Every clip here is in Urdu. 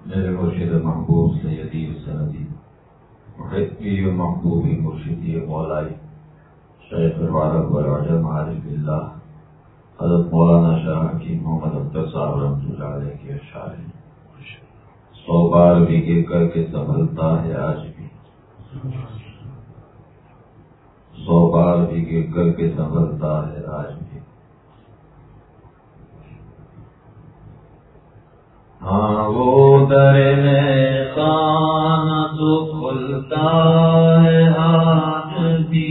میرے مرشد محبوب سیدی سندی محبی و محبوبی مرشدی مولائی شیخ العرب والعجم عارف اللہ حضرت مولانا شاہ حکیم محمد اختر صاحب رحمۃ اللہ علیہ کے اشعار ہیں۔ 100 بار بھی گر کر کے سنبھلتا ہے آج بھی، 100 بار بھی گر کر کے سنبھلتا ہے آج بھی۔ ہاں وہ در میں خانہ تو کھلتا ہے آج بھی،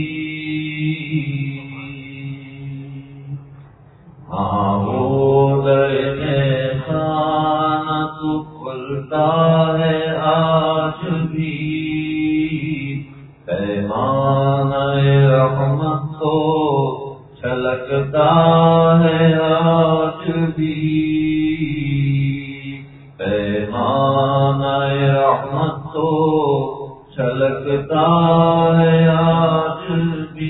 ہاں وہ در میں خانہ تو کھلتا ہے آج بھی، پیمانہ رحمت تو چھلکتا ہے آج بھی، پیمانہ رحمت تو چھلکتا ہے آج بھی،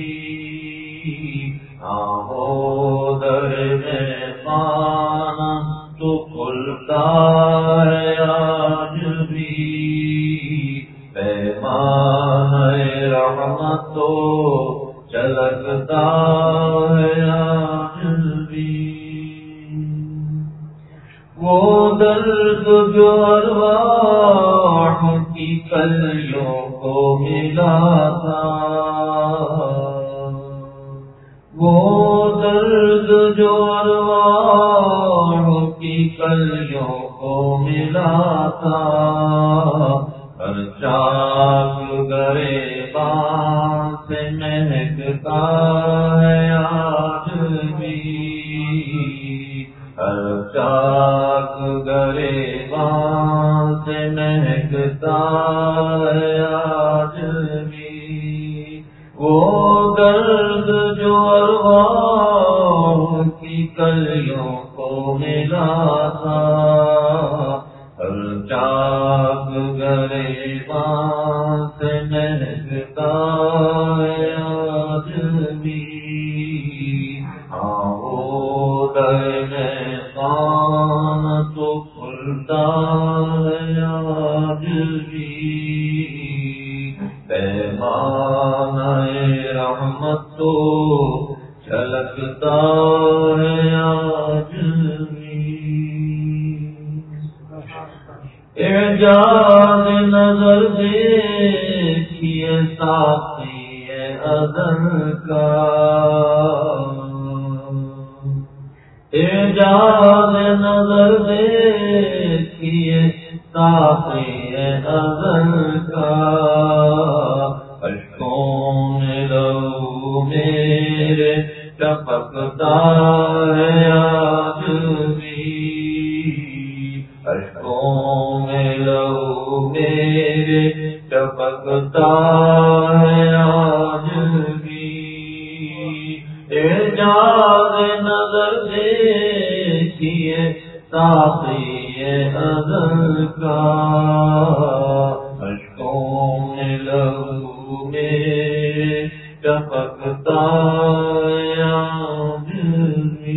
ہاں ہو در میں خانہ تو کھلتا ہے آج بھی، پیمانہ رحمت تو چھلکتا ہے آج بھی۔ وہ درد جو ارواح کی کلیوں کو ملا تھا، وہ درد جو ارواح کی کلیوں کو ملا تھا، ہر چاک گریباں سے مہکتا ہے آج بھی، ہر چاک گریباں سے مہکتا ہے آج بھی، وہ درد جو ارواح کی کلیوں کو ملا تھا، ہر چاک گریباں سے مہکتا ہے آج بھی، ہاں وہ در میں خانہ تو کھلتا ہے آج بھی، پیمانہ رحمت تو چھلکتا ہے آج بھی۔ اعجاز نظر دیکھیے ساقی ازل کا، اعجاز نظر دیکھیے ساقی ازل کا، اشکوں میں لہو میرے ٹپکتا ہے آج بھی، اشکوں میں لہو میرے ٹپکتا ہے آج بھی، اعجاز نظر دیکھیے ساقی ازل کا، اشکوں میں لہو میرے ٹپکتا ہے آج بھی،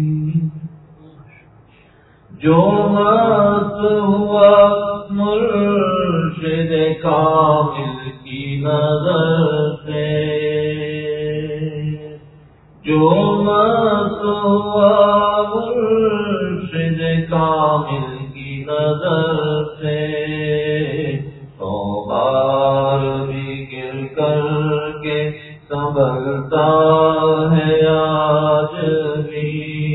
جو مست ہوا مرشد کامل کی نظر سے، جو مست ہوا مرشد کامل کی نظر سے، 100 بار بھی گر کر کے سنبھلتا ہے آج بھی،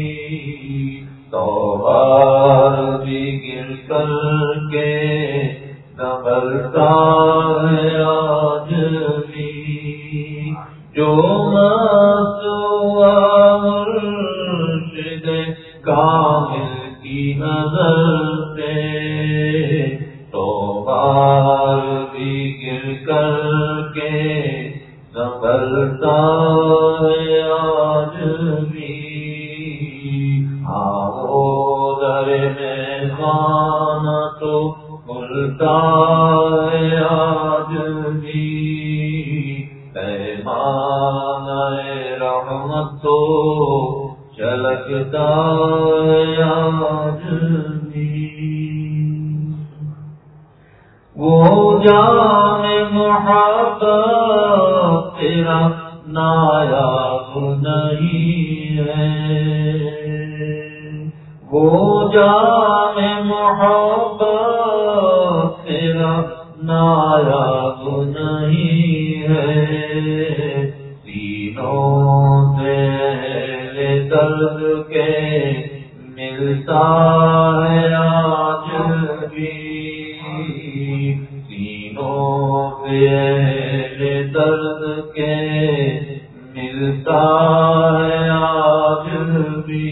100 بار بھی گر کر کے سنبھلتا ہے آج بھی، جو مست ہوا مرشد کامل کی نظر سے، 100 بار بھی گر کر کے سنبھلتا ہے آج بھی، ہاں وہ در میں خانہ تو کھلتا ہے آج بھی، پیمانہ رحمت تو چھلکتا ہے آج بھی۔ وہ جام محبت تیرا نایاب نہیں ہے، وہ جام محبت تیرا نایاب نہیں ہے، سینوں سے اہل درد کے ملتا ہے آج بھی، سینوں سے اہل درد کے ملتا ہے آج بھی،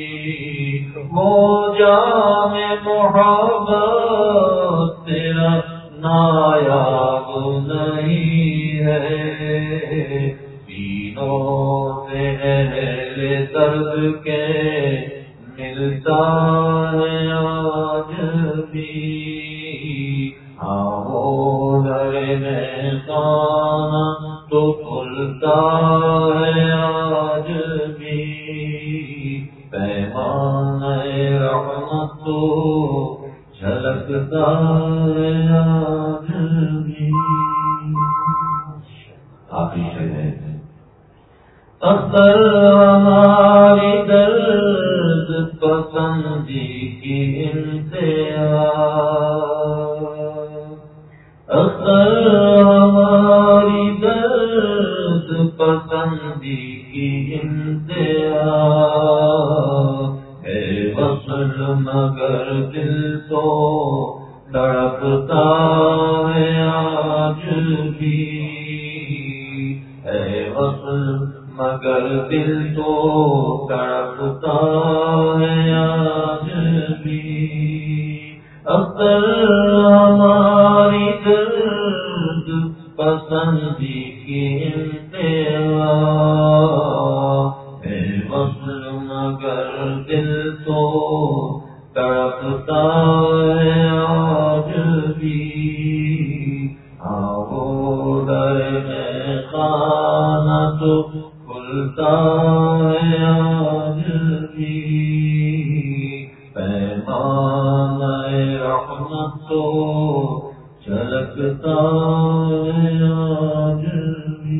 وہ جام محبت تیرا نایاب نہیں ہے، سینوں سے اہل درد کے ملتا ہے آج بھی، آؤ در میخانہ تو کھلتا ہے آج بھی، پیمان رحمت تو جھلکتا ہے آج بھی۔ آخری شعر ہے، اختر ہماری درد پسندی کی انتہا، اختر ہماری درد پسندی کی انتہا، ہے وصل مگر دل تو تڑپتا ہے آج بھی، ہے وصل مگر دل تو تڑپتا ہے آج بھی، اختر ہماری درد پسندی کی انتہا، ہے وصل مگر دل تو تڑپتا ہے آج بھی، آؤ در میخانہ تو کھلتا ہے آج بھی، پیمان رحمت تو جھلکتا ہے آج بھی۔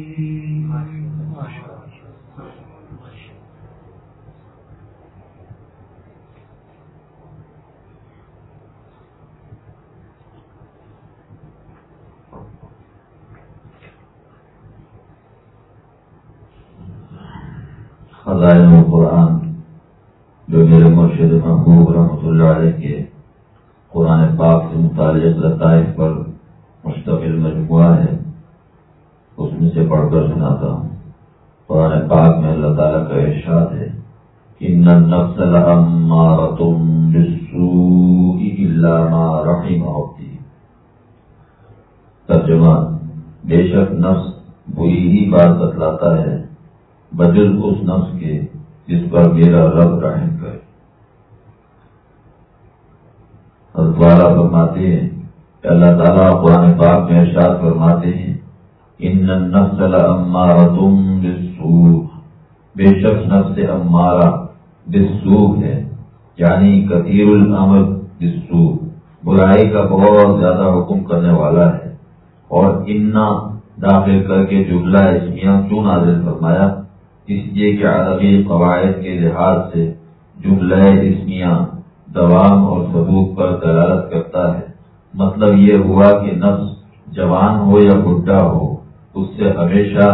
خزائن القرآن جو میرے مرشد محبوب رحمۃ اللہ علیہ کے قرآن پاک سے متعلق لطائف پر مشتمل مجموعہ ہے، اس میں سے پڑھ کر سناتا ہوں۔ قرآن پاک میں اللہ تعالیٰ کا ارشاد ہے، ان النفس لامارۃ بالسوء الا ما رحم ربی، ترجمہ، بے شک نفس بری ہی بات بتلاتا ہے بجز اس نفس کے جس پر میرا رب رحم کرے۔ حضرت والا فرماتے ہیں کہ اللہ تعالیٰ قرآن پاک میں ارشاد فرماتے ہیں، ان النفس لامارۃ بالسوء، بے شک نفس امارہ بالسوء ہے، یعنی کثیر الامر بالسوء، برائی کا بہت زیادہ حکم کرنے والا ہے۔ اور انا داخل کر کے جملہ اسمیہ کیوں نازل فرمایا؟ اس لیے کہ عربی قواعد کے لحاظ سے جملہ اسمیہ دوام اور ثبوت پر دلالت کرتا ہے۔ مطلب یہ ہوا کہ نفس جوان ہو یا بڈھا ہو، اس سے ہمیشہ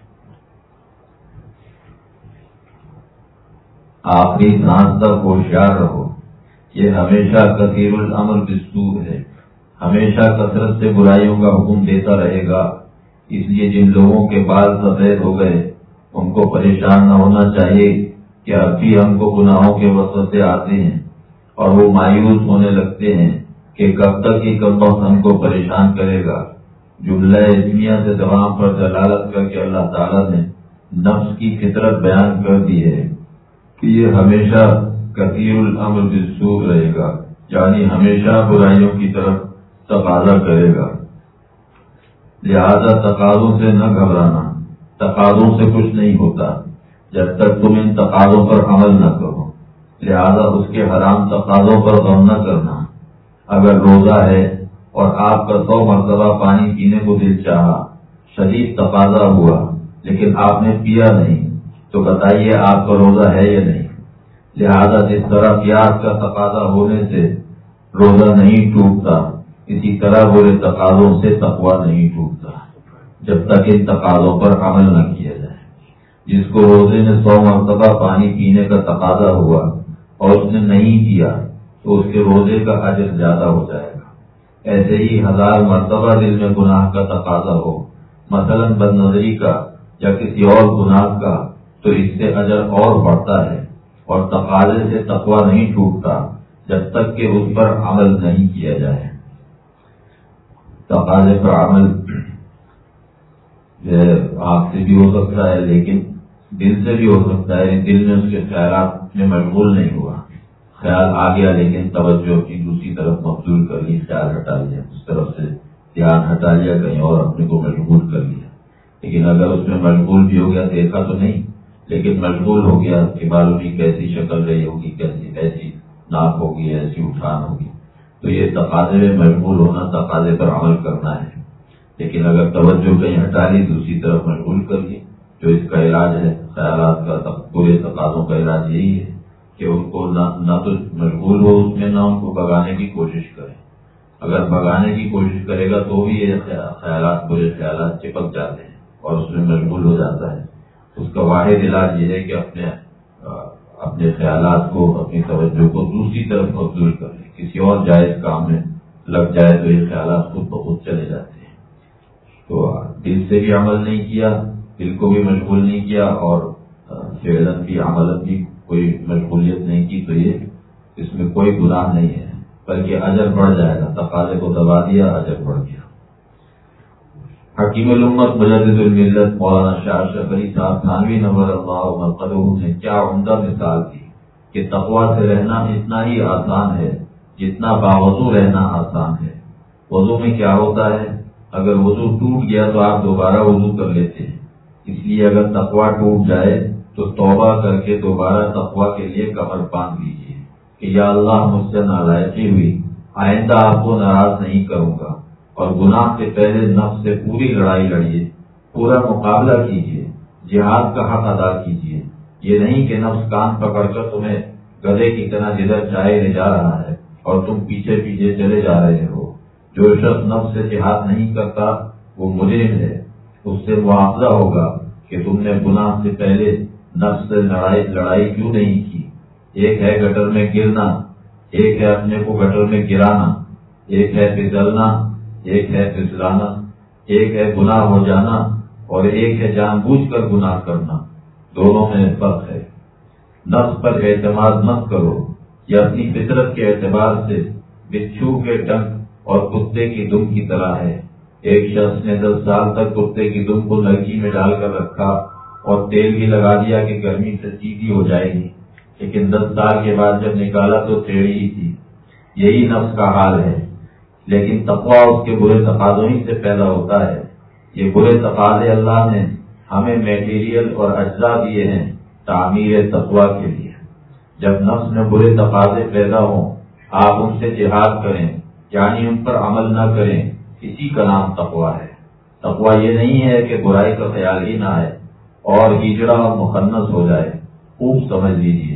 آخری سانس تک ہوشیار رہو۔ یہ ہمیشہ کثیر الامر بالسوء ہے، ہمیشہ کثرت سے برائیوں کا حکم دیتا رہے گا۔ اس لیے جن لوگوں کے بال سفید ہو گئے ان کو پریشان نہ ہونا چاہیے کہ اب بھی ہم کو گناہوں کے وسوسے آتے ہیں، اور وہ مایوس ہونے لگتے ہیں کہ کب تک یہ کم وقت ہم کو پریشان کرے گا۔ جملہ اسمیہ سے دوام پر دلالت کر کے اللہ تعالیٰ نے نفس کی فطرت بیان کر دی ہے کہ یہ ہمیشہ کثیر الامر بالسوء رہے گا، یعنی ہمیشہ برائیوں کی طرف تقاضا کرے گا۔ لہذا تقاضوں سے نہ گھبرانا، تقاضوں سے کچھ نہیں ہوتا جب تک تم ان تقاضوں پر عمل نہ کرو۔ لہذا اس کے حرام تقاضوں پر غم نہ کرنا۔ اگر روزہ ہے اور آپ کا 100 مرتبہ پانی پینے کو دل چاہا، شدید تقاضا ہوا، لیکن آپ نے پیا نہیں، تو بتائیے آپ کا روزہ ہے یا نہیں؟ لہذا جس طرح پیاس کا تقاضا ہونے سے روزہ نہیں ٹوٹتا، اسی طرح برے تقاضوں سے تقویٰ نہیں ٹوٹتا جب تک ان تقاضوں پر عمل نہ کیا جائے۔ جس کو روزے میں 100 مرتبہ پانی پینے کا تقاضا ہوا اور اس نے نہیں پیا تو اس کے روزے کا اجر زیادہ ہو جائے گا۔ ایسے ہی 1000 مرتبہ دل میں گناہ کا تقاضا ہو، مثلا بد نظری کا یا کسی اور گناہ کا، تو اس سے اجر اور بڑھتا ہے، اور تقاضے سے تقویٰ نہیں ٹوٹتا جب تک کہ اس پر عمل نہیں کیا جائے۔ تقاضے پر عمل آنکھ سے بھی ہو سکتا ہے، لیکن دل سے بھی ہو سکتا ہے۔ دل میں اس کے خیالات میں مشغول نہیں ہوا، خیال آ گیا لیکن توجہ اپنی دوسری طرف مبذول کر لی، خیال ہٹا لیا، اس طرف سے دھیان ہٹا لیا، کہیں اور اپنے کو مشغول کر لیا۔ لیکن اگر اس میں مشغول بھی ہو گیا، دیکھا تو نہیں لیکن مشغول ہو گیا کہ معلوم نہیں کیسی شکل رہی ہوگی، کیسی ایسی ناک ہوگی، ایسی اٹھان ہوگی، تو یہ تقاضے میں مشغول ہونا، تقاضے پر عمل کرنا ہے۔ لیکن اگر توجہ کہیں ہٹا لی، دوسری طرف مشغول کر لی، جو اس کا علاج ہے، خیالات کا برے تقاضوں کا علاج یہی ہے کہ ان کو نہ تو مشغول ہو اس میں، نہ ان کو بھگانے کی کوشش کرے۔ اگر بھگانے کی کوشش کرے گا تو بھی یہ خیالات، برے خیالات چپک جاتے ہیں اور اس میں مشغول ہو جاتا ہے۔ اس کا واحد علاج یہ ہے کہ اپنے خیالات کو، اپنی توجہ کو دوسری طرف مبذول کر لے، کسی اور جائز کام میں لگ جائے تو یہ خیالات خود بخود چلے جاتے ہیں۔ تو دل سے بھی عمل نہیں کیا، دل کو بھی مشغول نہیں کیا، اور فعلاً بھی عملاً بھی کوئی مشغولیت نہیں کی، تو یہ اس میں کوئی گناہ نہیں ہے، بلکہ اجر بڑھ جائے گا۔ تقاضے کو دبا دیا، اجر بڑھ گیا۔ حکیم الامت مجدد الملت مولانا شاہ اشرف علی صاحب تھانوی نور اللہ مرقدہ نے کیا عمدہ مثال دی کہ تقویٰ سے رہنا اتنا ہی آسان ہے جتنا باوضو رہنا آسان ہے۔ وضو میں کیا ہوتا ہے، اگر وضو ٹوٹ گیا تو آپ دوبارہ وضو کر لیتے ہیں، اس لیے اگر تقویٰ ٹوٹ جائے تو توبہ کر کے دوبارہ تقویٰ کے لیے کمر باندھ لیجیے کہ یا اللہ مجھ سے نالائقی ہوئی، آئندہ آپ کو ناراض نہیں کروں گا، اور گناہ سے پہلے نفس سے پوری لڑائی لڑیے، پورا مقابلہ کیجیے، جہاد کا حق ادا کیجیے۔ یہ نہیں کہ نفس کان پکڑ کر تمہیں گدھے کی طرح جدھر چاہے لے جا رہا ہے اور تم پیچھے پیچھے چلے جا رہے ہو۔ جو شخص نفس سے جہاد نہیں کرتا وہ مجرم ہے، اس سے معاوضہ ہوگا کہ تم نے گناہ سے پہلے نفس سے لڑائی کیوں نہیں کی۔ ایک ہے گٹر میں گرنا، ایک ہے اپنے کو گٹر میں گرانا، ایک ہے پھسلنا، ایک ہے پھسلانا، ایک ہے گناہ ہو جانا اور ایک ہے جان بوجھ کر گناہ کرنا، دونوں میں فرق ہے۔ نفس پر اعتماد مت کرو، یہ اپنی فطرت کے اعتبار سے بچھو کے ڈنک اور کتے کی دم کی طرح ہے۔ ایک شخص نے 10 سال تک کتے کی دم کو نلکی میں ڈال کر رکھا اور تیل بھی لگا دیا کہ گرمی سے سیدھی ہو جائے گی، لیکن 10 سال کے بعد جب نکالا تو ٹیڑھی ہی تھی۔ یہی نفس کا حال ہے، لیکن تقویٰ اس کے برے تقاضوں ہی سے پیدا ہوتا ہے۔ یہ برے تقاضے اللہ نے ہمیں میٹیریل اور اجزاء دیے ہیں تعمیر تقویٰ کے لیے۔ جب نفس میں برے تقاضے پیدا ہوں، آپ ان سے جہاد کریں، یعنی ان پر عمل نہ کریں، اسی کا نام تقویٰ ہے۔ تقویٰ یہ نہیں ہے کہ برائی کا خیال ہی نہ آئے اور ہجڑا اور مخنث ہو جائے، خوب سمجھ لیجیے۔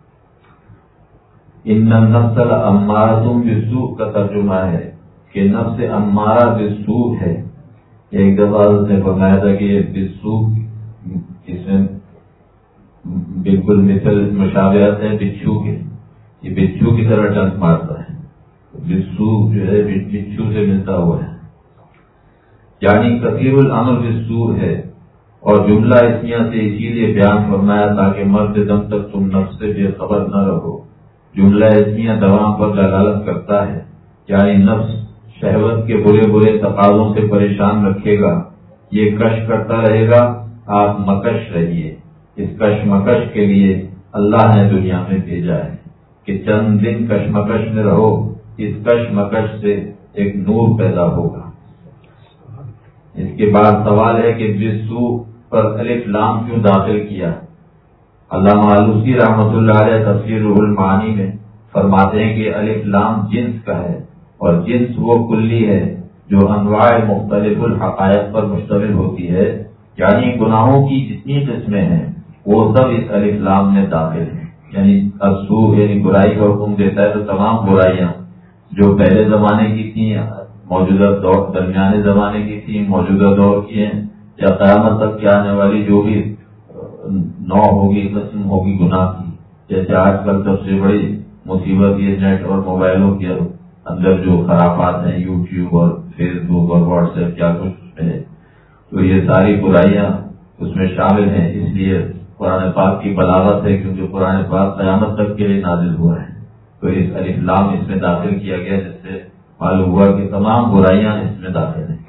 ان النفس لامارۃ بالسوء کا ترجمہ ہے کہ نفس امارہ بالسوء ہے۔ ایک دفعہ اس نے فرمایا تھا کہ یہ بالسوء اس میں بالکل مثل مشابہت ہے بچھو کے، یہ بچھو کی طرح ڈنک مارتا ہے، بالسوء جو ہے بچھو سے ملتا ہوا ہے، یعنی کثیر العمل بالسوء ہے۔ اور جملہ اسمیہ سے اسی لیے بیان فرمایا تاکہ مرد دم تک تم نفس سے بے خبر نہ رہو۔ جملہ اسمیہ دوام پر دلالت کرتا ہے، یعنی نفس شہوت کے برے برے تقاضوں سے پریشان رکھے گا، یہ کش کرتا رہے گا، آپ مکش رہیے۔ اس کشمکش کے لیے اللہ نے دنیا میں بھیجا ہے کہ چند دن کشمکش میں رہو، اس کشمکش سے ایک نور پیدا ہوگا۔ اس کے بعد سوال ہے کہ بالسوء پر الف لام کیوں داخل کیا؟ علامہ آلوسی رحمۃ اللہ علیہ تفسیر روح المعانی میں فرماتے ہیں کہ الف لام جنس کا ہے، اور جنس وہ کلی ہے جو انواع مختلف الحقائق پر مشتمل ہوتی ہے، یعنی گناہوں کی جتنی قسمیں ہیں وہ سب اس الف لام میں داخل ہیں. یعنی السوء یعنی برائی کا حکم دیتا ہے، تو تمام برائیاں جو پہلے زمانے کی تھیں، موجودہ دور درمیانے زمانے کی تھیں، موجودہ دور کی ہیں، یا قیامت تک کے آنے والی جو بھی نوع ہوگی، قسم ہوگی گناہ کی. جیسے آج کل سب سے بڑی مصیبت یہ نیٹ اور موبائلوں کے اندر جو خرافات ہیں، یوٹیوب اور فیس بک اور واٹس ایپ کیا کچھ ہے، تو یہ ساری برائیاں اس میں شامل ہیں. اس لیے قرآن پاک کی بلاغت ہے، کیونکہ قرآن پاک قیامت تک کے لیے نازل ہوا ہے، تو اس الف لام اس میں داخل کیا گیا، جس سے معلوم ہوا کہ تمام برائیاں اس میں داخل ہیں.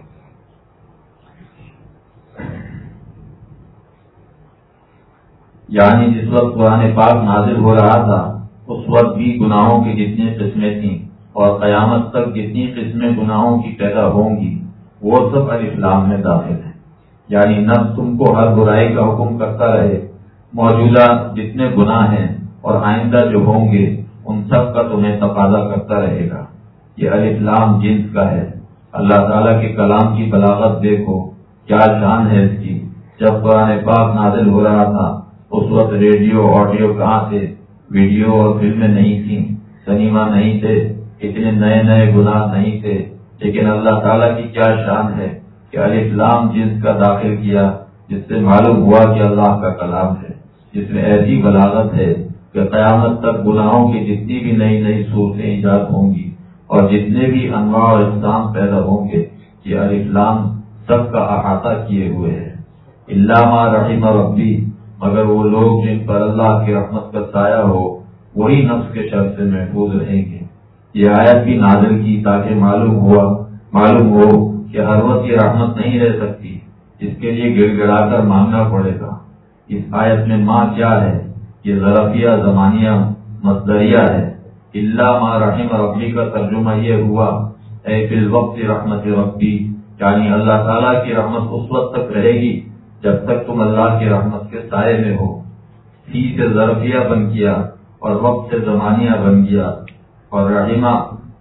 یعنی جس وقت قرآن پاک نازل ہو رہا تھا اس وقت بھی گناہوں کی جتنی قسمیں تھیں اور قیامت تک جتنی قسمیں گناہوں کی پیدا ہوں گی وہ سب الف لام میں داخل ہیں. یعنی نفس تم کو ہر برائی کا حکم کرتا رہے، موجودہ جتنے گناہ ہیں اور آئندہ جو ہوں گے ان سب کا تمہیں تقاضا کرتا رہے گا. یہ الف لام جنس کا ہے. اللہ تعالیٰ کے کلام کی بلاغت دیکھو، کیا شان ہے اس کی. جب قرآن پاک نازل ہو رہا تھا اس وقت ریڈیو آڈیو کہاں تھے، ویڈیو اور فلمیں نہیں تھیں، سنیما نہیں تھے، اتنے نئے نئے گناہ نہیں تھے. لیکن اللہ تعالیٰ کی کیا شان ہے کہ الف لام جنس کا داخل کیا، جس سے معلوم ہوا کہ اللہ کا کلام ہے، جس میں ایسی بلاغت ہے کہ قیامت تک گناہوں کی جتنی بھی نئی نئی صورتیں ایجاد ہوں گی اور جتنے بھی انواع اور اقسام پیدا ہوں گے، یہ الف لام سب کا احاطہ کیے ہوئے ہے. الا ما رحم ربی، مگر وہ لوگ جن پر اللہ کی رحمت کا سایہ ہو وہی نفس کے شر سے محفوظ رہیں گے. یہ آیت بھی نازل کی تاکہ معلوم ہو کہ ہر وقت یہ رحمت نہیں رہ سکتی، اس کے لیے گڑ گڑا کر مانگنا پڑے گا. اس آیت میں ماں کیا ہے؟ یہ ظرفیہ زمانیہ مصدریہ ہے. الا ما رحم ربی کا ترجمہ یہ ہوا اے فی الوقت رحمت ربی، یعنی اللہ تعالیٰ کی رحمت اس وقت تک رہے گی جب تک تم اللہ کی رحمت کے سائے میں ہو. فی سے ظرفیہ بن گیا اور وقت سے زمانیہ بن گیا، اور رحمہ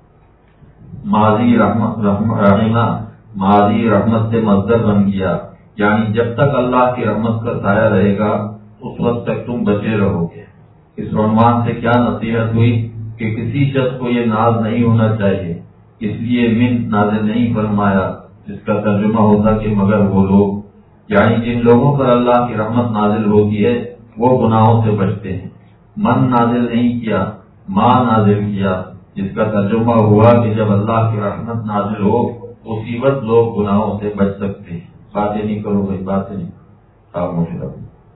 ماضی رحمت سے مصدر بن گیا. یعنی جب تک اللہ کی رحمت کا سایہ رہے گا اس وقت تک تم بچے رہو گے. اس عنوان سے کیا نصیحت ہوئی کہ کسی شخص کو یہ ناز نہیں ہونا چاہیے، اس لیے من نازل نہیں فرمایا، جس کا ترجمہ ہوتا کہ مگر وہ لوگ، یعنی جن لوگوں پر اللہ کی رحمت نازل ہوتی ہے وہ گناہوں سے بچتے ہیں. من نازل نہیں کیا، ماں نازل کیا، جس کا ترجمہ ہوا کہ جب اللہ کی رحمت نازل ہو اسی وقت لوگ گناہوں سے بچ سکتے ہیں. باتیں نہیں کرو بھائی، باتیں نہیں، خاموش رہو.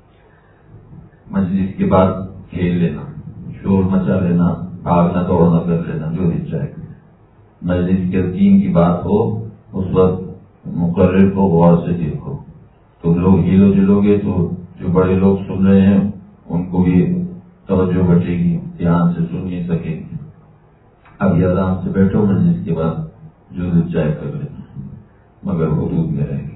مجلس کے بعد کھیل لینا، شور مچا لینا، بھاگنا دوڑنا کر لینا، جو اچھا ہے. مجلس کے دین کی بات ہو اس وقت مقرر کو غور سے دیکھو. تم لوگ ہلو جلو گے تو جو بڑے لوگ سن رہے ہیں ان کو بھی توجہ بٹے گی، دھیان سے سن نہیں سکیں گے. ابھی آرام سے بیٹھو، مجلس کے بعد جو چائے کر لینا، مگر حدود میں رہے گی.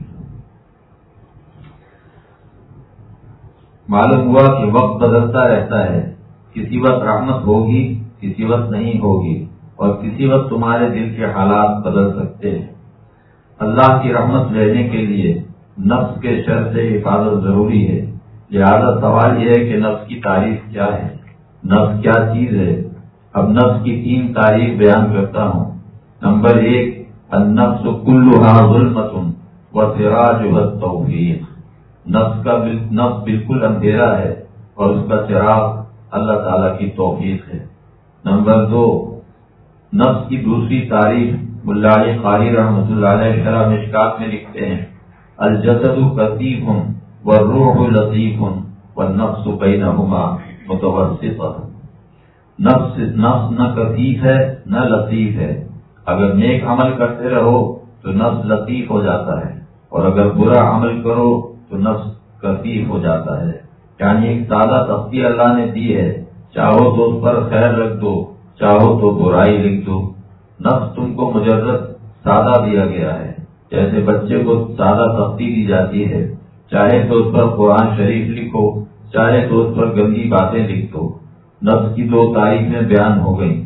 معلوم ہوا کہ وقت بدلتا رہتا ہے، کسی وقت رحمت ہوگی، کسی وقت نہیں ہوگی، اور کسی وقت تمہارے دل کے حالات بدل سکتے ہیں. اللہ کی رحمت لینے کے لیے نفس کے شر سے حفاظت ضروری ہے. لہذا سوال یہ ہے کہ نفس کی تعریف کیا ہے، نفس کیا چیز ہے. اب نفس کی 3 تعریف بیان کرتا ہوں. نمبر 1، النفس کلها ظلمۃ وسراجها التوفیق. نفس بالکل اندھیرا ہے اور اس کا چراغ اللہ تعالیٰ کی توفیق ہے. نمبر 2، نفس کی دوسری تعریف ملا علی قاری رحمۃ اللہ علیہ شرح مشکات میں لکھتے ہیں، الجسد کثیف والروح لطیف والنفس بینہما متوسطہ. نفس نہ کثیف ہے نہ لطیف ہے. اگر نیک عمل کرتے رہو تو نفس لطیف ہو جاتا ہے، اور اگر برا عمل کرو تو نفس کثیف ہو جاتا ہے. یعنی ایک سادہ تختی اللہ نے دی ہے، چاہو تو اس پر خیر رکھ دو، چاہو تو برائی لکھ دو. نفس تم کو مجرد سادہ دیا گیا ہے، جیسے بچے کو سادہ تختی دی جاتی ہے، چاہے تو اس پر قرآن شریف لکھو، چاہے تو اس پر گندی باتیں لکھ دو. نفس کی 2 تاریخیں بیان ہو گئیں.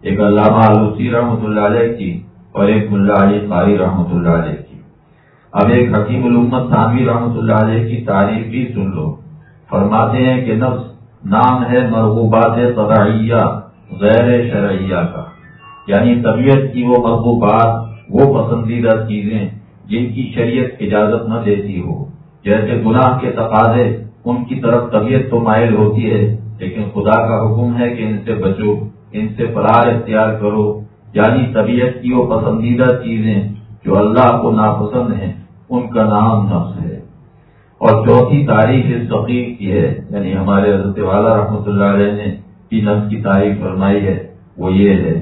ایک علامہ آلوسی رحمۃ اللہ علیہ کی اور ایک ملا علی قاری رحمۃ اللہ علیہ کی۔ اب ایک حکیم الامت تھانوی رحمۃ اللہ علیہ کی تعریف بھی سن لو۔ فرماتے ہیں کہ نفس نام ہے مرغوبات طبعیہ غیر شرعیہ کا، یعنی طبیعت کی وہ مرغوبات، وہ پسندیدہ چیزیں جن کی شریعت اجازت نہ دیتی ہو، جیسے گناہ کے تقاضے، ان کی طرف طبیعت تو مائل ہوتی ہے، لیکن خدا کا حکم ہے کہ ان سے بچو، ان سے فرار اختیار کرو۔ یعنی طبیعت کی وہ پسندیدہ چیزیں جو اللہ کو ناپسند ہیں، ان کا نام نفس ہے۔ اور چوتھی تعریف اس فقیر کی ہے، یعنی ہمارے حضرت والا رحمۃ اللہ علیہ نے بھی نفس کی تعریف فرمائی ہے، وہ یہ ہے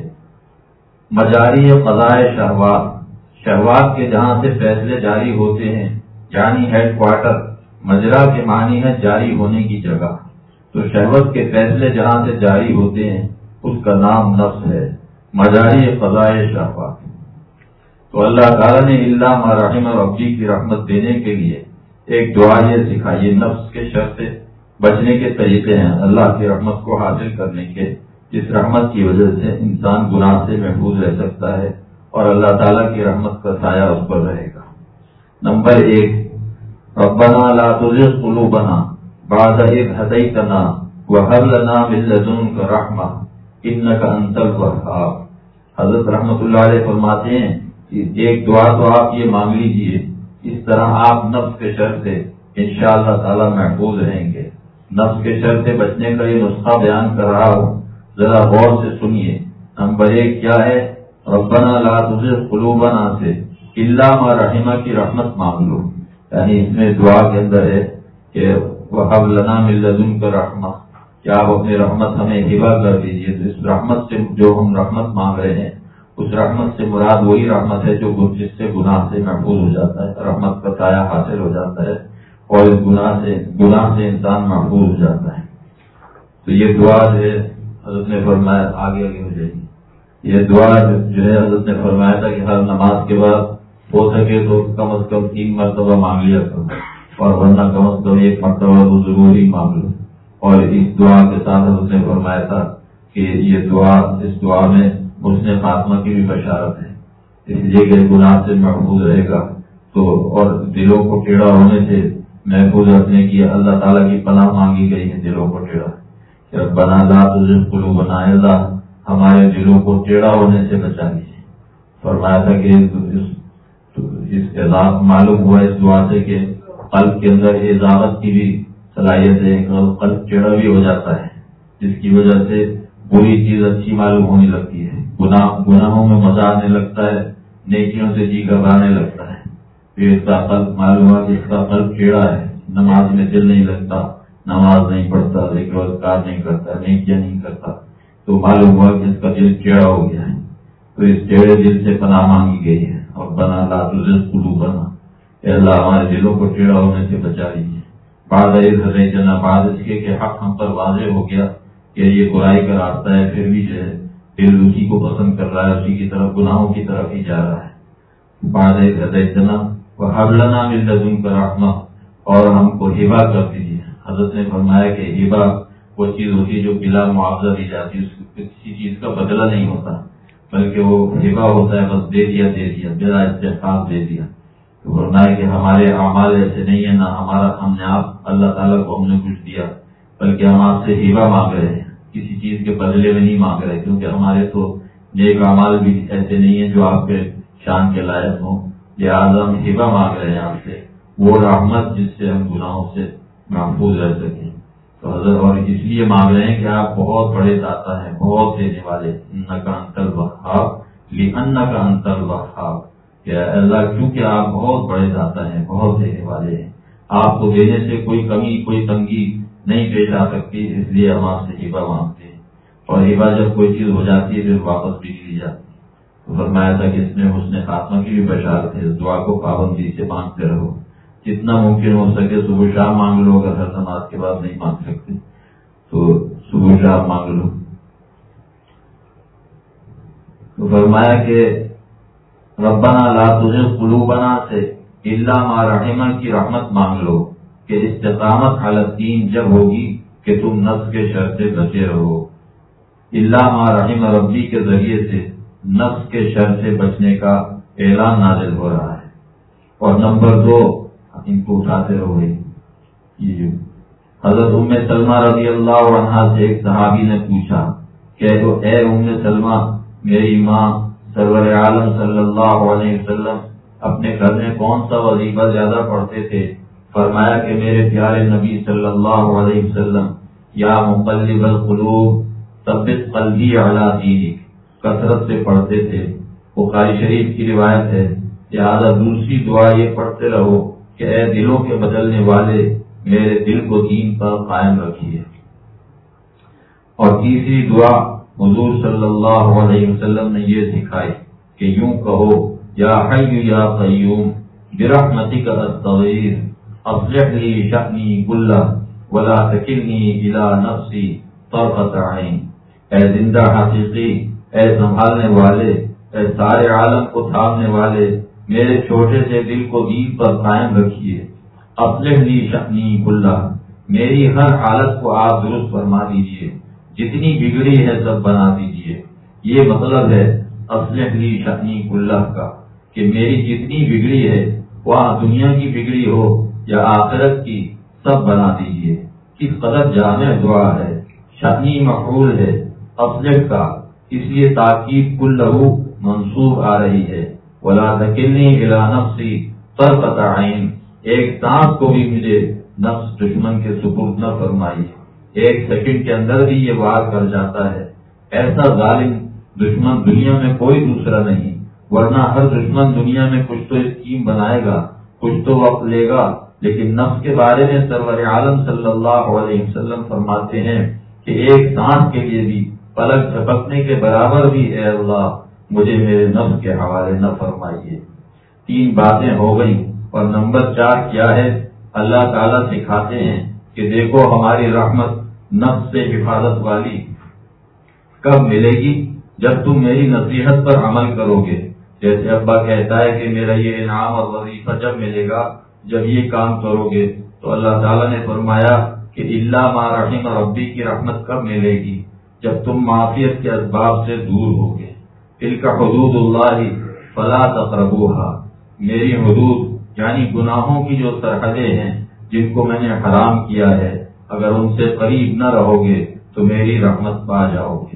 مجاری قضائے شہوات، شہوات کے جہاں سے فیصلے جاری ہوتے ہیں، یعنی ہیڈ کوارٹر۔ مجرا کے معنی ہے جاری ہونے کی جگہ، تو شہوت کے فیصلے جہاں سے جاری ہوتے ہیں اس کا نام نفس ہے، مجاری قضائے شہوات۔ تو اللہ تعالیٰ نے اللہ ما رحم ربی کی رحمت دینے کے لیے ایک دعا یہ سکھائی، نفس کے شر سے بچنے کے طریقے ہیں اللہ کی رحمت کو حاصل کرنے کے، جس رحمت کی وجہ سے انسان گناہ سے محفوظ رہ سکتا ہے اور اللہ تعالیٰ کی رحمت کا سایہ اس پر رہے گا۔ نمبر 1، ربنا لا تزغ قلوبنا بعد إذ هديتنا وهب لنا من لدنك رحمة إنك أنت الوهاب۔ حضرت رحمت اللہ علیہ فرماتے ہیں کہ ایک دعا تو آپ یہ مانگ لیجئے، اس طرح آپ نفس کے شر سے انشاءاللہ تعالی محفوظ رہیں گے۔ نفس کے شر سے بچنے کا یہ نسخہ بیان کر رہا ہوں، ذرا غور سے سنیے۔ نمبر 1 کیا ہے؟ ربنا لا تزغ قلوبنا سے الا ما رحمہ کی رحمت مانگ لو، یعنی اس میں دعا کے اندر ہے کہ وَهَبْ لَنَا مِن لَّدُنكَ رَحْمَةً، کہ آپ اپنی رحمت ہمیں ہبہ کر دیجیے۔ تو اس رحمت سے جو ہم رحمت مانگ رہے ہیں، اس رحمت سے مراد وہی رحمت ہے جو جس سے گناہ سے محفوظ ہو جاتا ہے، رحمت کا سایہ حاصل ہو جاتا ہے اور اس گناہ سے انسان محفوظ ہو جاتا ہے۔ تو یہ دعا جو ہے حضرت نے فرمایا، آگے ہو جائے گی، یہ دعا جو ہے حضرت نے فرمایا تھا کہ ہر نماز کے بعد ہو سکے تو کم از کم 3 مرتبہ مانگ لیا کرو، اور ورنہ کم از کم 1 مرتبہ تو ضروری مانگ لو۔ اور اس دعا کے ساتھ حضرت نے فرمایا تھا کہ یہ دعا، اس دعا میں حسن خاتمہ کی بھی بشارت ہے، اس لیے کہ گناہ سے محفوظ رہے گا تو، اور دلوں کو ٹیڑھا ہونے سے محفوظ رکھنے کی اللہ تعالیٰ کی پناہ مانگی گئی ہے۔ دلوں کو ٹیڑھا، ربنا لا تزغ قلوبنا، اللہ ہمارے دلوں کو ٹیڑھا ہونے سے بچا لیجیے۔ فرمایا تھا کہ اس اضافہ معلوم ہوا اس دعا سے کہ قلب کے اندر اضافت کی بھی صلاحیت ہے، قلب ٹیڑھا بھی ہو جاتا ہے، جس کی وجہ سے بری چیز اچھی معلوم ہونے لگتی ہے، گناہوں میں مزہ آنے لگتا ہے، نیکیوں سے جی گھبرانے لگتا ہے۔ پھر اس کا قلب معلوم ہوا کہ اس کا قلب ٹیڑھا ہے، نماز میں دل نہیں لگتا، نماز نہیں پڑھتا، ذکر و اذکار نہیں کرتا، نیکیاں نہیں کرتا، تو معلوم ہوا کہ اس کا دل ٹیڑھا ہو گیا ہے۔ تو اس ٹیڑھے دل سے پناہ مانگی گئی ہے، ربنا لا تزغ قلوبنا، اے اللہ ہمارے دلوں کو ٹیڑھا ہونے سے بچا لیجیے۔ بعد إذ هديتنا، بعد اس کے کہ حق ہم پر واضح ہو گیا کہ یہ برائی کا راستہ ہے، پھر بھی جو ہے دل اسی کو پسند کر رہا ہے، اسی کی طرف، گناہوں کی طرف ہی جا رہا ہے۔ بعد إذ هديتنا وهب لنا من لدنك رحمة، اور ہم کو ہبہ کر دیجیے۔ حضرت نے فرمایا کہ ہبہ وہ چیز ہوتی ہے جو بلا معاوضہ دی جاتی ہے، کسی چیز کا بدلہ نہیں ہوتا، بلکہ وہ ہبہ ہوتا ہے، بس دے دیا بلا استحقاق دے دیا۔ تو فرمایا کہ ہمارے اعمال ایسے نہیں ہیں، نہ ہم نے آپ اللہ تعالیٰ کو ہم نے کچھ دیا، بلکہ ہم آپ سے ہبہ مانگ رہے ہیں، کسی چیز کے بدلے میں نہیں مانگ رہے، کیونکہ ہمارے تو نیک اعمال بھی ایسے نہیں ہیں جو آپ کے شان کے لائق ہوں، لہٰذا ہم ہبہ مانگ رہے ہیں آپ سے، وہ رحمت جس سے ہم گناہوں سے محفوظ رہ سکیں۔ تو حضرت اور اس لیے مانگ رہے ہیں کہ آپ بہت بڑے داتا ہیں، بہت دینے والے، انک انت الوہاب لانک انت الوہاب، کہ اللہ کیونکہ آپ بہت بڑے داتا ہیں، بہت دینے والے ہیں، آپ کو دینے سے کوئی کمی، کوئی تنگی نہیں پیش آ سکتی، اس لیے ہم آپ سے ہبہ مانگتے ہیں۔ اور ہبہ جب کوئی چیز ہو جاتی ہے پھر واپس بھی لی جاتی ہے۔ تو فرمایا تھا کہ اس میں حسن خاتمہ کی بھی بشارت ہے، اس دعا کو پابندی سے مانگتے رہو، جتنا ممکن ہو سکے صبح شام مانگ لو، اگر ہر نماز کے بعد نہیں مانگ سکتے تو صبح شام مانگ لو۔ تو فرمایا کہ ربنا لا تزغ قلوبنا سے الا ما رحمہ کی رحمت مانگ لو کہ استقامت علی الدین جب ہوگی کہ تم نفس کے شر سے بچے رہو، الا ما رحم ربی کے ذریعے سے نفس کے شر سے بچنے کا اعلان نازل ہو رہا ہے۔ اور نمبر 2، ان کو اٹھاتے رہو گے، حضرت ام سلمہ رضی اللہ عنہا سے ایک صحابی نے پوچھا کہ اے ام سلمہ، میری ماں سرور عالم صلی اللہ علیہ وسلم اپنے گھر میں کون سا وظیفہ زیادہ پڑھتے تھے؟ فرمایا کہ میرے پیارے نبی صلی اللہ علیہ وسلم یا مقلب القلوب ثبت قلبی علی دینک کثرت سے پڑھتے تھے۔ بخاری شریف کی روایت ہے، لہٰذا دوسری دعا یہ پڑھتے رہو کہ اے دلوں کے بدلنے والے، میرے دل کو دین پر قائم رکھیے۔ اور تیسری دعا حضور صلی اللہ علیہ وسلم نے یہ سکھائی کہ یوں کہو، یا حی یا قیوم برحمتک استغیث اصلح لی شأنی کلہ ولا تکلنی الی نفسی طرفۃ عین۔ اے زندہ حقیقی، اے سنبھالنے والے، اے سارے عالم کو تھامنے والے، میرے چھوٹے سے دل کو دین پر قائم رکھیے۔ اصلح لی شأنی کلہ، میری ہر حالت کو آپ درست فرما دیجیے، جتنی بگڑی ہے سب بنا دیجیے۔ یہ مطلب ہے اصلح لی شأنی کلہ کا کہ میری جتنی بگڑی ہے، وہاں دنیا کی بگڑی ہو یا آخرت کی، سب بنا دیجیے۔ کس قدر جامع دعا ہے، شأنی مفعول ہے اصلح کا، اس لیے تاکید کلہ منصوب آ رہی ہے۔ ولا تکلنی الی نفسی طرفۃ عین، ایک سانس کو بھی مجھے نفس دشمن کے سپرد نہ فرمائیے۔ ایک سیکنڈ کے اندر بھی یہ وار کر جاتا ہے۔ ایسا ظالم دشمن دنیا میں کوئی دوسرا نہیں، ورنہ ہر دشمن دنیا میں کچھ تو اسکیم بنائے گا، کچھ تو وقت لے گا، لیکن نفس کے بارے میں سرور عالم صلی اللہ علیہ وسلم فرماتے ہیں کہ ایک سانس کے لیے بھی پلک جھپکنے کے برابر بھی اے اللہ مجھے میرے نفس کے حوالے نہ فرمائیے۔ 3 باتیں ہو گئی، اور نمبر 4 کیا ہے؟ اللہ تعالیٰ سکھاتے ہیں کہ دیکھو ہماری رحمت نفس سے حفاظت والی کب ملے گی؟ جب تم میری نصیحت پر عمل کرو گے۔ جیسے ابا کہتا ہے کہ میرا یہ انعام اور وظیفہ جب ملے گا جب یہ کام کرو گے، تو اللہ تعالیٰ نے فرمایا کہ الا ما رحم ربی کی رحمت کب ملے گی؟ جب تم معافیت کے اسباب سے دور ہوگے۔ تلک حدود اللہ فلا تقربوها، میری حدود یعنی گناہوں کی جو سرحدیں ہیں جن کو میں نے حرام کیا ہے، اگر ان سے قریب نہ رہو گے تو میری رحمت پا جاؤ گے۔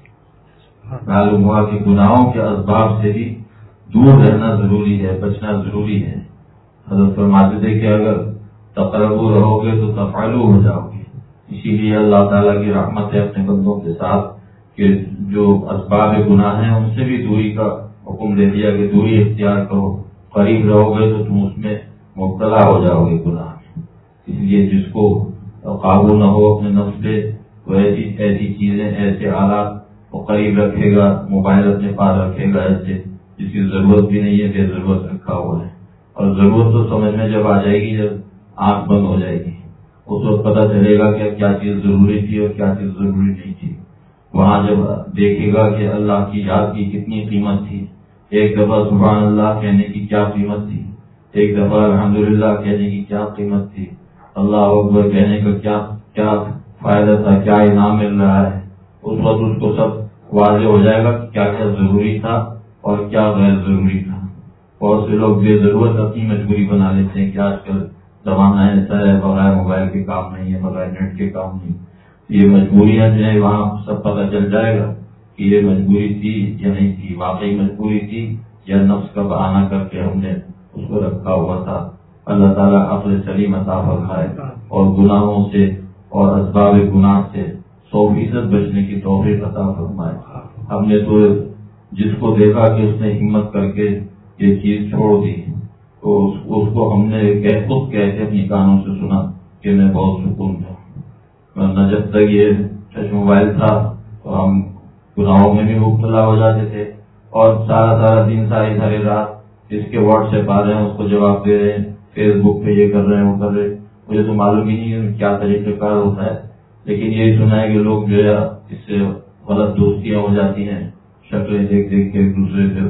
معلوم ہوا کہ گناہوں کے اسباب سے بھی دور رہنا ضروری ہے، بچنا ضروری ہے۔ حضرت فرماتے تھے کہ اگر تقربو رہو گے تو تفعلو ہو جاؤ گے۔ اسی لیے اللہ تعالیٰ کی رحمت ہے اپنے بندوں کے ساتھ کہ جو اسباب گناہ ہیں ان سے بھی دوری کا حکم دے دیا کہ دوری اختیار کرو، قریب رہو گے تو تم اس میں مبتلا ہو جاؤ گے گناہ میں۔ اس لیے جس کو قابو نہ ہو اپنے نفس پہ، وہ ایسی چیزیں، ایسے آلات وہ قریب رکھے گا، موبائل اپنے پاس رکھے گا ایسے جس کی ضرورت بھی نہیں ہے، بے ضرورت رکھا ہوا ہے۔ اور ضرورت تو سمجھ میں جب آ جائے گی جب آنکھ بند ہو جائے گی، اس وقت پتہ چلے گا کہ کیا چیز ضروری تھی اور کیا چیز ضروری نہیں تھی۔ وہاں جب دیکھے گا کہ اللہ کی یاد کی کتنی قیمت تھی، ایک دفعہ سبحان اللہ کہنے کی کیا قیمت تھی، ایک دفعہ الحمدللہ کہنے کی کیا قیمت تھی، اللہ اکبر کہنے کا کیا فائدہ تھا، کیا انعام مل رہا ہے، اس وقت اس کو سب واضح ہو جائے گا کہ کیا کیا ضروری تھا اور کیا غیر ضروری تھا۔ بہت سے لوگ بے ضرورت اپنی مجبوری بنا لیتے ہیں کہ آج کل زمانہ ایسا ہے، بغیر موبائل کے کام نہیں ہے، بغیر نیٹ کے کام نہیں۔ یہ مجبوریاں جو ہیں وہاں سب پتہ چل جائے گا کہ یہ مجبوری تھی یا نہیں تھی، واقعی مجبوری تھی یا نفس کا بہانہ کر کے ہم نے اس کو رکھا ہوا تھا۔ اللہ تعالیٰ عقل سلیم عطا فرمائے اور گناہوں سے اور اسباب گناہ سے 100% بچنے کی توفیق عطا فرمائے۔ ہم نے تو جس کو دیکھا کہ اس نے ہمت کر کے یہ چیز چھوڑ دی تو اس کو ہم نے خود کہہ کے اپنی کانوں سے سنا کہ میں بہت سکون تھا، ورنہ جب تک یہ ٹچ موبائل تھا تو ہم گناہوں میں بھی مبتلا ہو جاتے تھے اور سارا دن ساری رات اس کے واٹس ایپ آ رہے ہیں، اس کو جواب دے رہے ہیں، فیس بک پہ یہ کر رہے ہیں وہ کر رہے ہیں۔ مجھے تو معلوم ہی نہیں ہے کیا طریقہ کار ہوتا ہے، لیکن یہی سنا ہے کہ لوگ جو ہے اس سے غلط دوستیاں ہو جاتی ہیں، شکلیں دیکھ کے ایک دوسرے سے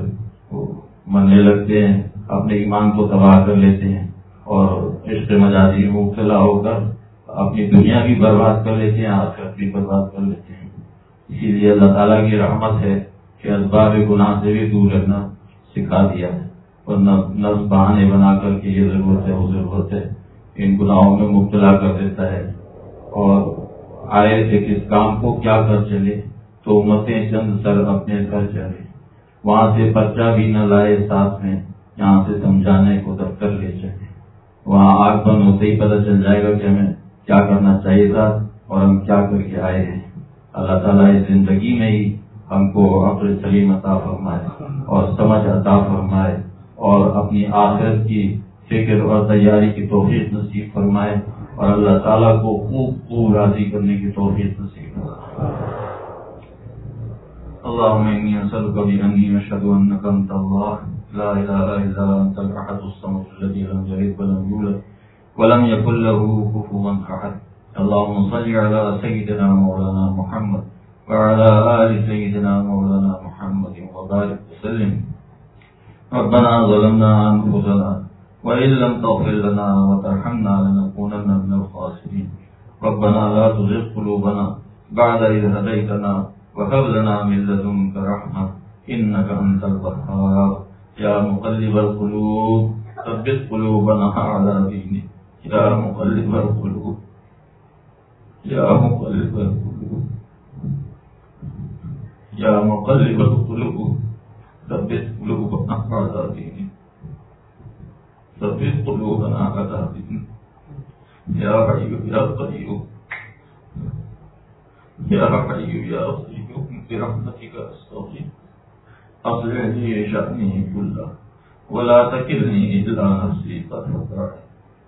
مرنے لگتے ہیں، اپنے ایمان کو تباہ کر لیتے ہیں اور عشق مجازی میں مبتلا ہو کر اپنی دنیا بھی برباد کر لیتے ہیں، آخرت بھی برباد کر لیتے ہیں۔ اسی لیے اللہ تعالیٰ کی رحمت ہے کہ اسباب گناہ سے بھی دور رہنا سکھا دیا ہے، اور نفس بہانے بنا کر کے یہ ضرورت ہے وہ ضرورت ہے ان گناہوں میں مبتلا کر دیتا ہے۔ اور آئے تھے کس کام کو کیا کر چلے، تو امتیں چند سر اپنے سر چلے، وہاں سے بچہ بھی نہ لائے ساتھ میں، یہاں سے سمجھانے کو دفتر لے چلے۔ وہاں آگ بند ہوتے ہی پتہ چل جائے گا کہ ہمیں کیا کرنا چاہیے تھا اور ہم کیا کر کے آئے ہیں۔ اللہ تعالیٰ اس زندگی میں ہی ہم کو عقل سلیم عطا فرمائے اور سمجھ عطا فرمائے، اور اپنی آخرت کی فکر اور تیاری کی توفیق نصیب فرمائے، اور اللہ تعالیٰ کو خوب راضی کرنے کی توفیق نصیب فرمائے۔ اللهم إني أسألك بأني أشهد أنك أنت الله لا إله إلا أنت الأحد الصمد الذي لم يلد ولم يولد ولم يكن له كفوا أحد۔ اللهم صل على سيدنا مولانا محمد وعلى آل سيدنا مولانا محمد وبارك وسلم۔ ربنا ظلمنا أنفسنا وإن لم تغفر لنا وترحمنا لنكونن من الخاسرين۔ ربنا لا تزغ قلوبنا بعد إذ هديتنا وهب لنا من لدنك رحمة إنك أنت الوهاب۔ يا مقلب القلوب ثبت قلوبنا على دينك، يا مقلب القلوب يا مقلب القلوب يا مقلب القلوب ثبت قلوبنا على دينك، ثبت قلوبنا على دينك، يا حي يا قيوم يا حي يا قيوم برحمتك أستغيث، أصلح لي شأني كله ولا تكلني إلى نفسي طرفة عين،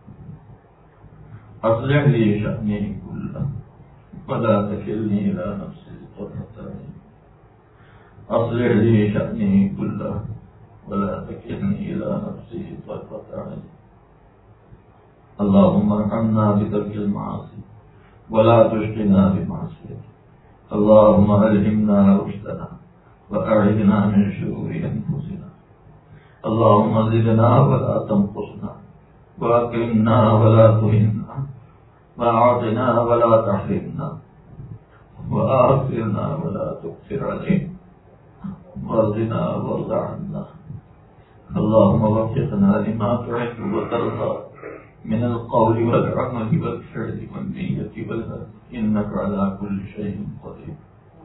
أصلح لي شأني كله ولا تكلني إلى نفسي طرفة عين، أصلح لي شأني كله ولا تكلني إلى نفسي طرفة عين۔ اللهم ارحمنا بترك المعاصي ولا تشقنا بمعصيتك، اللهم ألهمنا رشدنا وأعذنا من شرور أنفسنا، اللهم زدنا ولا تنقصنا، وأكرمنا ولا تهنا، وأعطنا ولا تحرمنا، وآثرنا ولا تؤثر علينا، وارضنا وارض عنا، اللهم وفقنا لما تحب وترضى من القول والعمل والفعل والنية والهدي إنك على كل شيء قدير۔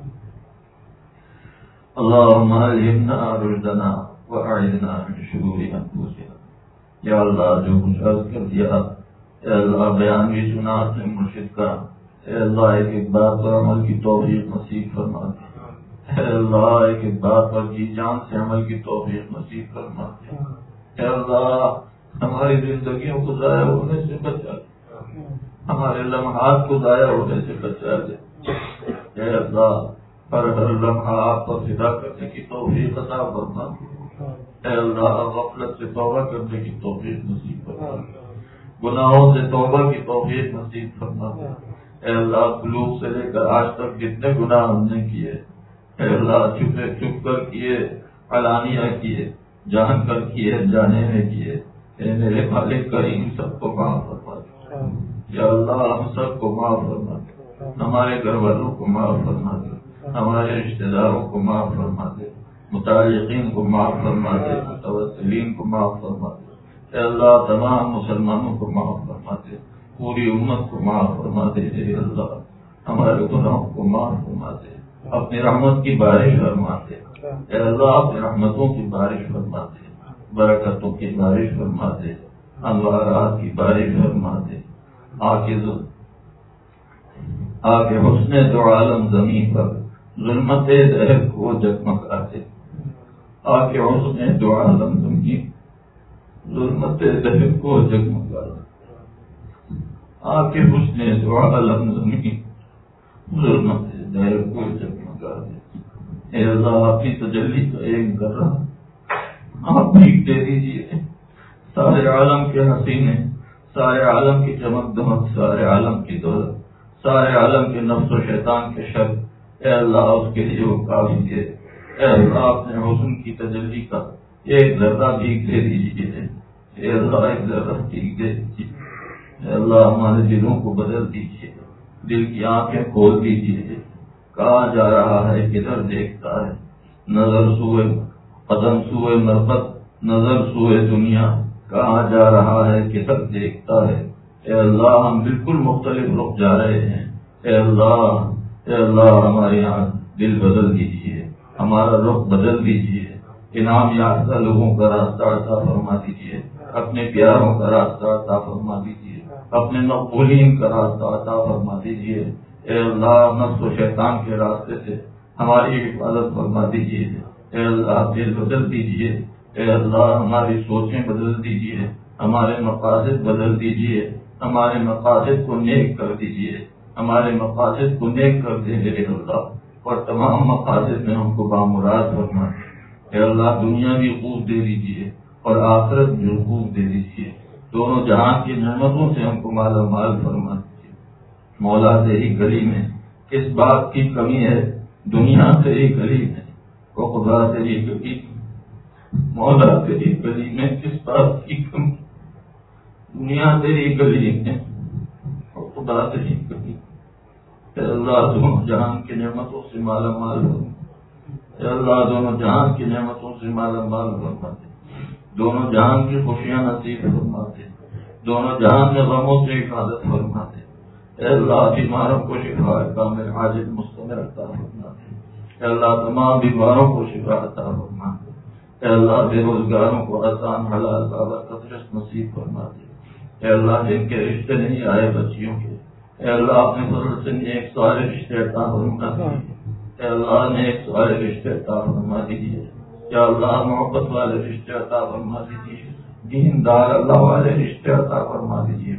اللهم ألهمنا رشدنا وأعذنا من شرور أنفسنا۔ یا اللہ جو کچھ عرض کر دیا اے اللہ بیان بھی سنا اپنے مرشد کا، اے اللہ ایک ایک بات پر عمل کی توفیق نصیب فرما دے، اے اللہ ایک ایک بات پر جی جان سے عمل کی توفیق نصیب فرما دے، اے اللہ ہماری زندگیوں کو ضائع ہونے سے بچا دے، ہمارے لمحات کو ضائع ہونے سے بچا دے، اے اللہ ہر لمحہ آپ پر فدا کرنے کی توفیق عطا فرما دے، اے اللہ غفلت سے توبہ کرنے کی توفیق نصیب فرما دے، گناہوں سے توبہ کی توفیق نصیب فرما دے، اے اللہ بلوغ سے لے کر آج تک جتنے گناہ ہم نے کیے اے اللہ چھپ کر کیے، علانیہ کیے، جان کر کیے، جانے میں کیے، اے میرے مالک کریم سب کو معاف فرما دے، یا اللہ ہم سب کو معاف فرما دے، ہمارے گھر والوں کو معاف فرما دے، ہمارے رشتہ داروں کو معاف فرما دے، متعلقین کو معاف فرما دے، متوسلین کو معاف فرما دے، اے اللہ تمام مسلمانوں کو معاف فرما دے، پوری امت کو معاف فرما دے، اے اللہ ہمارے گناہوں کو معاف فرما دے، اپنی رحمت کی بارش فرما دے، اے اللہ اپنی رحمتوں کی بارش فرما دے، برکتوں کی بارش فرما دے، انوارات کی بارش فرما دے، آکے حسن دو عالم زمین پر ظلمت دہر کو جگمگا دے، آکے حسن دو عالم زمین ظلمت دہر کو جگمگا دے، آکے حسن دو عالم زمین ظلمت دہر کو جگمگا دے، اے اللہ اپنی تجلی کا ایک ذرہ آپ بھیگ دے دیجیے، سارے عالم کے حسینے، سارے عالم کی چمک دمک، سارے عالم کی دولت، سارے عالم کے نفس و شیطان کے شر، اے اللہ اس کے لیے وہ کافی ہے، اے اللہ اپنے حسن کی تجلی کا ایک ذرہ بھیگ دے دیجیے، اے اللہ ایک ذرہ بھیگ دے دیجیے، اے اللہ ہمارے دلوں کو بدل دیجیے، دل کی آنکھیں کھول دیجیے، کہاں جا رہا ہے کدھر دیکھتا ہے، نظر سوئے قدم سوئے مرفت نظر سوئے دنیا، کہاں جا رہا ہے کدھر دیکھتا ہے۔ اے اللہ ہم بالکل مختلف رخ جا رہے ہیں، اے اللہ ہمارے یہاں دل بدل دیجیے، ہمارا رخ بدل دیجیے، انعام یافتہ لوگوں کا راستہ عطا فرما دیجیے، اپنے پیاروں کا راستہ عطا فرما دیجیے، اپنے مقبولین کا راستہ عطا فرما دیجیے۔ اے اللہ نفس و شیطان کے راستے سے ہماری حفاظت فرما دیجیے، اے اللہ دل بدل دیجیے، اے اللہ ہماری سوچیں بدل دیجیے، ہمارے مقاصد بدل دیجیے، ہمارے مقاصد کو نیک کر دیجیے، ہمارے مقاصد کو نیک کر دیجیے اللہ، اور تمام مقاصد میں ہم کو بامراد فرما دیجیے۔ اے اللہ دنیا بھی خوب دے دیجیے اور آخرت بھی خوب دے دیجیے، دونوں جہاں کی نعمتوں سے ہم کو مالا مال فرما دیجیے۔ مولا تیری گلی میں کس بات کی کمی ہے، دنیا تیری گلی میں، وہ خدا تیری گلی مولا تیری گلی میں کس بات کی کمی، دنیا تیری گلی میں اور خدا تیری گلی۔ اے اللہ دونوں جہان کی نعمتوں سے مالا مال فرما، اے اللہ دونوں جہان کی نعمتوں سے مالا مال فرما دے، دونوں جہان کی خوشیاں نصیب فرما دے، دونوں جہان میں غموں سے حفاظت فرما دے۔ اے اللہ بیماروں کو شفا کامل عاجل مستمر عطا فرما دے، اے اللہ تمام بیماروں کو شفا عطا فرما دے، اے اللہ بے روزگاروں کو آسان حلال بابرکت رزق نصیب فرما دے، اے اللہ جن کے رشتے نہیں آئے بچیوں کے، اے اللہ اپنے فضل سے نیک سارے رشتے عطا فرما دیجیے، اے اللہ نیک سارے رشتے عطا فرما دیجیے، یا اللہ محبت والے رشتے عطا فرما دیجیے، دیندار اللہ والے رشتے عطا فرما دیجیے،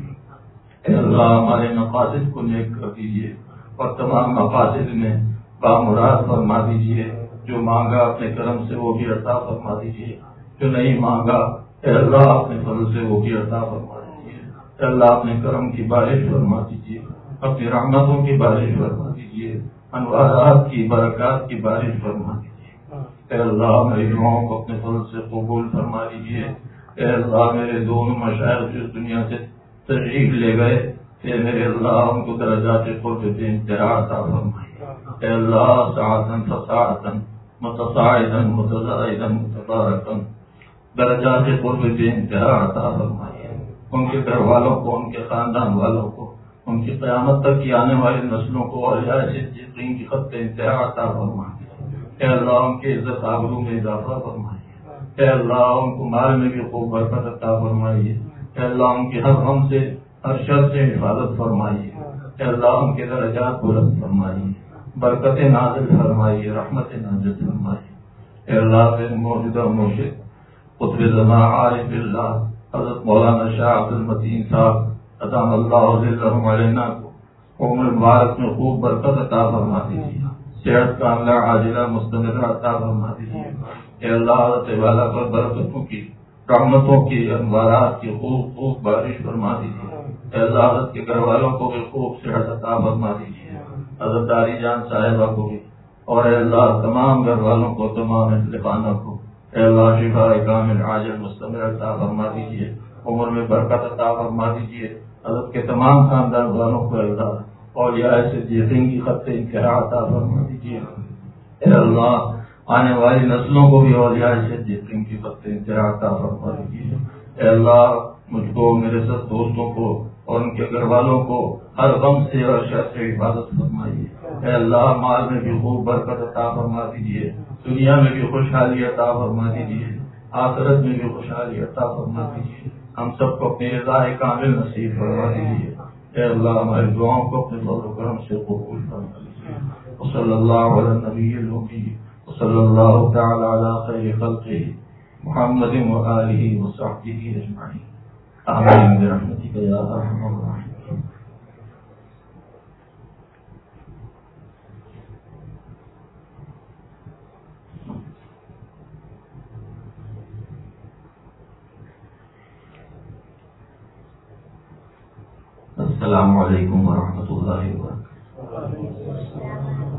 اے اللہ ہمارے مقاصد کو نیک کر دیجیے اور تمام مقاصد میں بامراد فرما دیجیے، جو مانگا اپنے کرم سے وہ بھی عطا فرما دیجیے، جو نہیں مانگا اے اللہ اپنے فضل سے وہ بھی عطا فرما دیجیے، اے اللہ اپنے کرم کی بارش فرما دیجیے، اپنی رحمتوں کی بارش فرما دیجیے، انوارات کی برکات کی بارش فرما دیجیے، اے اللہ میری دعاؤں کو اپنے فضل سے قبول فرما لیجیے، اے اللہ میرے دونوں مشائخ جس دنیا سے تشریف لے گئے، اے میرے اللہ ان کو درجات قرب بے انتہا عطا فرمائے، اے اللہ ساعتاً فساعتاً متصاعداً متزائداً متبارکاً درجات قرب بے انتہا عطا فرمائے، ان کے گھر والوں کو، ان کے خاندان والوں کو، ان کی قیامت تک کی آنے والی نسلوں کو اور صدیقین کی خط انتہا عطا فرمائے، اے اللہ ان کی عزت آبرو میں اضافہ فرمائے، اے اللہ ان کو مال میں بھی خوب برکت عطا فرمائیے، اے اللہ ان کے ہر غم سے ہر شر سے حفاظت فرمائیے، اے اللہ ان کے درجات بلند فرمائیے، برکت نازل فرمائیے، رحمت نازل فرمائیے، اے اللہ میرے موجودہ مرشد قطب زمان عارف اللہ حضرت مولانا شاہ عبد المتین صاحب ادام اللہ ظلہم علینا کو عمر مبارک میں خوب برکت عطا فرما دیجیے، صحت کاملہ عاجلہ مستمرہ عطا فرما دیجیے، اے اللہ حضرت والا پر برکتوں کی رحمتوں کی انوارات کی خوب خوب بارش فرما دیجیے، اے اللہ حضرت کے گھر والوں کو بھی خوب صحت عطا فرما دیجیے، حضرت داری جان صاحبہ کو بھی، اور اے اللہ تمام گھر والوں کو، تمام اہل خانہ کو اے اللہ شفا کامل عاجل مستمر عطا فرما دیجیے، عمر میں برکت عطا فرما دیجیے، حضرت کے تمام خاندان والوں کو اللہ اولیاء صدیقین کی خط انتہا عطا فرما دیجیے، اے اللہ آنے والی نسلوں کو بھی اولیاء صدیقین کی خط انتہا عطا فرما دیجیے، اے اللہ مجھ کو، میرے سب دوستوں کو اور ان کے گھر والوں کو ہر غم سے اور شر سے حفاظت فرمائیے، اے اللہ مال میں بھی خوب برکت عطا فرما دیجیے، دنیا میں بھی خوشحالی عطا فرما دیجیے، آخرت میں بھی خوشحالی عطا فرما دیجیے، ہم سب کو اپنی رضا کامل نصیب فرما دیجیے، اے اللہ ہماری دعاؤں کو اپنے فضل و کرم سے قبول فرما دیجیے، وصلی اللہ علی النبی الامی وصلی اللہ تعالی علی خیر خلقہ محمد وآلہ وصحبہ اجمعین، آمین برحمتک یا ارحم الراحمین۔ السلام علیکم ورحمۃ اللہ وبرکاتہ۔